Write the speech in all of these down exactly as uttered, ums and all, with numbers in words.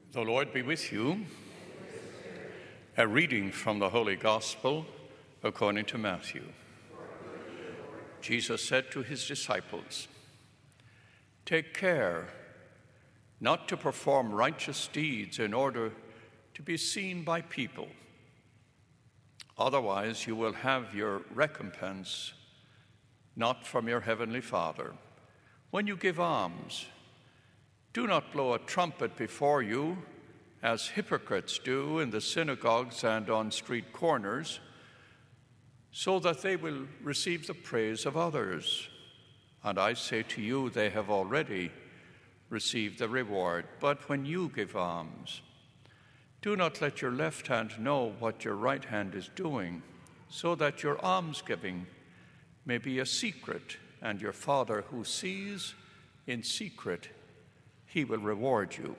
The Lord be with you. A reading from the Holy Gospel according to Matthew. Jesus said to his disciples, "Take care not to perform righteous deeds in order to be seen by people. Otherwise you will have your recompense not from your heavenly Father. When you give alms, do not blow a trumpet before you, as hypocrites do in the synagogues and on street corners, so that they will receive the praise of others. And I say to you, they have already received the reward. But when you give alms, do not let your left hand know what your right hand is doing, so that your almsgiving may be a secret, and your Father who sees in secret, he will reward you.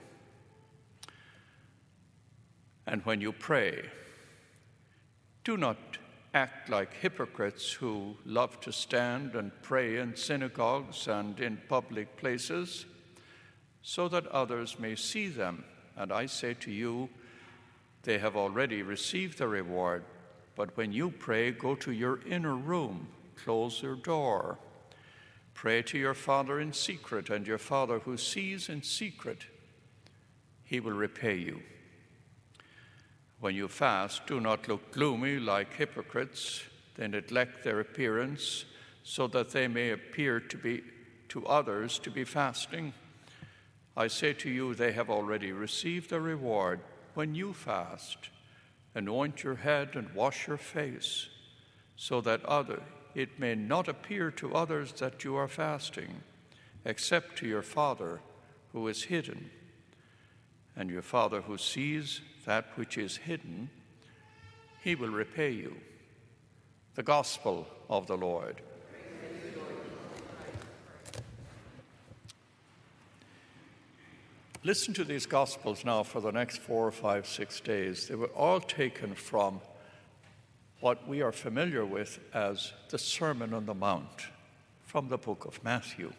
And when you pray, do not act like hypocrites who love to stand and pray in synagogues and in public places, so that others may see them. And I say to you, they have already received the reward. But when you pray, go to your inner room, close your door. Pray to your Father in secret, and your Father who sees in secret, he will repay you. When you fast, do not look gloomy like hypocrites. They neglect their appearance so that they may appear to be to others to be fasting. I say to you, they have already received their reward. When you fast, anoint your head and wash your face, so that other it may not appear to others that you are fasting, except to your Father who is hidden. And your Father who sees that which is hidden, he will repay you." The Gospel of the Lord. Listen to these Gospels now for the next four, five, six days. They were all taken from what we are familiar with as the Sermon on the Mount, from the book of Matthew.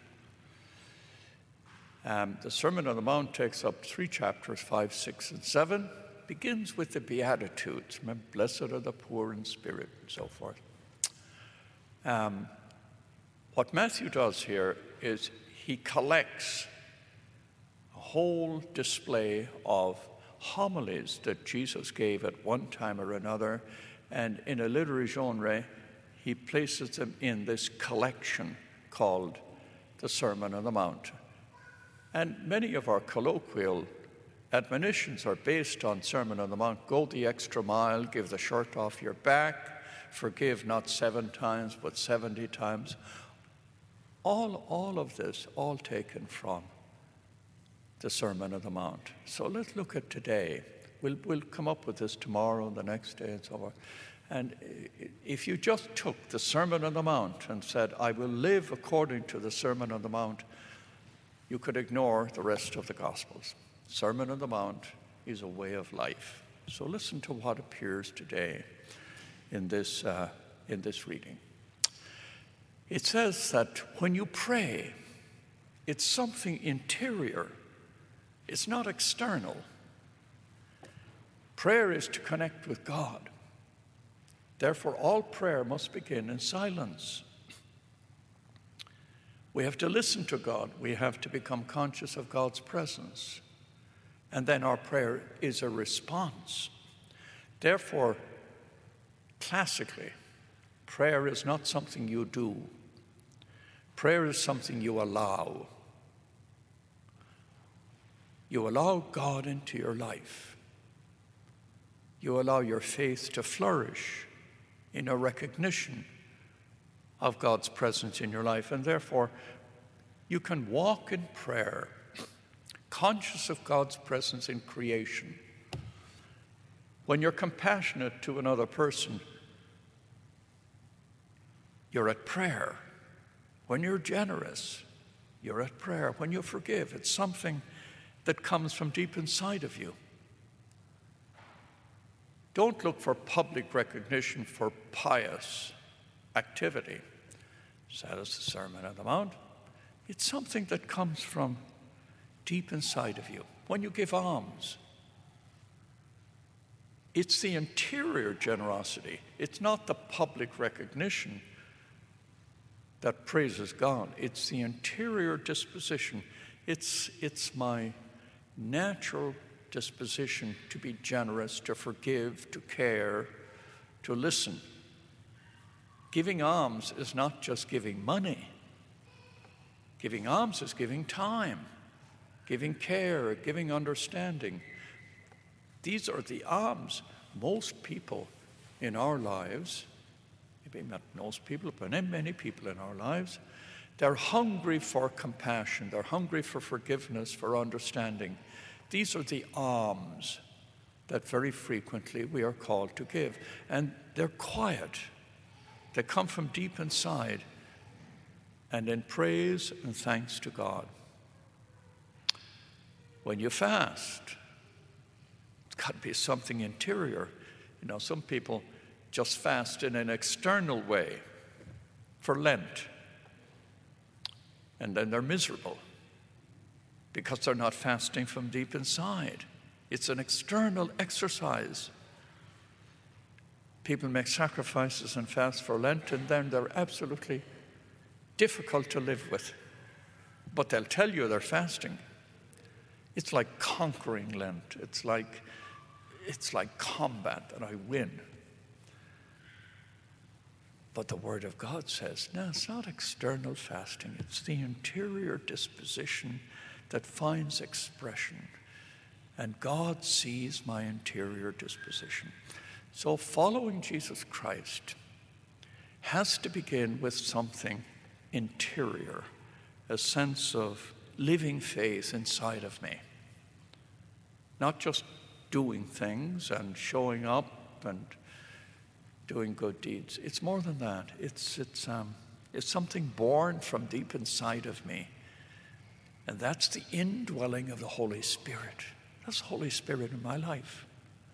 Um, the Sermon on the Mount takes up three chapters, five, six, and seven, begins with the Beatitudes, blessed are the poor in spirit, and so forth. Um, what Matthew does here is he collects a whole display of homilies that Jesus gave at one time or another, and in a literary genre, he places them in this collection called the Sermon on the Mount. And many of our colloquial admonitions are based on Sermon on the Mount. Go the extra mile, give the shirt off your back, forgive not seven times, but seventy times. All, all of this, all taken from the Sermon on the Mount. So let's look at today. We'll, we'll come up with this tomorrow, the next day, and so on. And if you just took the Sermon on the Mount and said, I will live according to the Sermon on the Mount, you could ignore the rest of the Gospels. Sermon on the Mount is a way of life. So listen to what appears today in this, uh, in this reading. It says that when you pray, it's something interior. It's not external. Prayer is to connect with God. Therefore, all prayer must begin in silence. We have to listen to God. We have to become conscious of God's presence. And then our prayer is a response. Therefore, classically, prayer is not something you do. Prayer is something you allow. You allow God into your life. You allow your faith to flourish in a recognition of God's presence in your life. And therefore, you can walk in prayer, conscious of God's presence in creation. When you're compassionate to another person, you're at prayer. When you're generous, you're at prayer. When you forgive, it's something that comes from deep inside of you. Don't look for public recognition for pious activity. That is the Sermon on the Mount. It's something that comes from deep inside of you. When you give alms, it's the interior generosity. It's not the public recognition that praises God. It's the interior disposition. It's, it's my natural disposition to be generous, to forgive, to care, to listen. Giving alms is not just giving money. Giving alms is giving time, giving care, giving understanding. These are the alms. Most people in our lives, maybe not most people, but many people in our lives, they're hungry for compassion. They're hungry for forgiveness, for understanding. These are the alms that very frequently we are called to give. And they're quiet. They come from deep inside and in praise and thanks to God. When you fast, it's got to be something interior. You know, some people just fast in an external way for Lent, and then they're miserable because they're not fasting from deep inside. It's an external exercise. People make sacrifices and fast for Lent, and then they're absolutely difficult to live with. But they'll tell you they're fasting. It's like conquering Lent. It's like, it's like combat that I win. But the Word of God says, no, it's not external fasting. It's the interior disposition that finds expression. And God sees my interior disposition. So following Jesus Christ has to begin with something interior, a sense of living faith inside of me. Not just doing things and showing up and doing good deeds. It's more than that. It's, it's, um, it's something born from deep inside of me. And that's the indwelling of the Holy Spirit. That's the Holy Spirit in my life.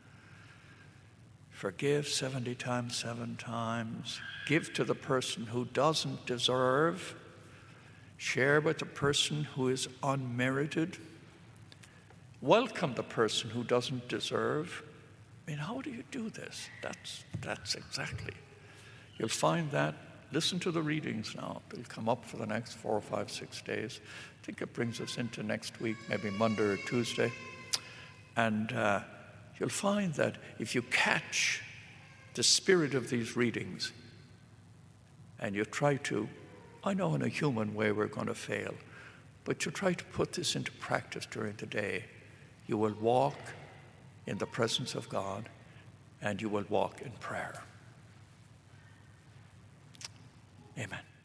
Forgive seventy times, seven times. Give to the person who doesn't deserve. Share with the person who is unmerited. Welcome the person who doesn't deserve. I mean, how do you do this? That's, that's exactly. You'll find that. Listen to the readings now. They'll come up for the next four or five, six days. I think it brings us into next week, maybe Monday or Tuesday. And uh, you'll find that if you catch the spirit of these readings and you try to, I know in a human way we're going to fail, but you try to put this into practice during the day, you will walk in the presence of God and you will walk in prayer. Amen.